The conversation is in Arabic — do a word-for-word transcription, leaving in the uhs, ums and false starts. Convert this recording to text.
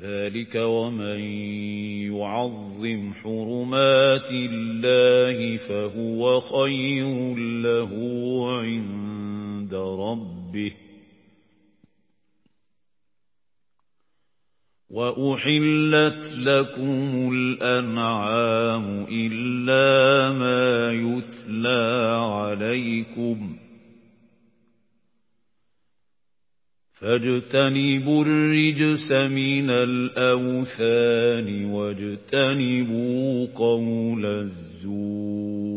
ذلك ومن يعظم حرمات الله فهو خير له عند ربه وأحلت لكم الأنعام إلا ما يتلى عليكم فاجتنبوا الرجس من الأوثان واجتنبوا قول الزور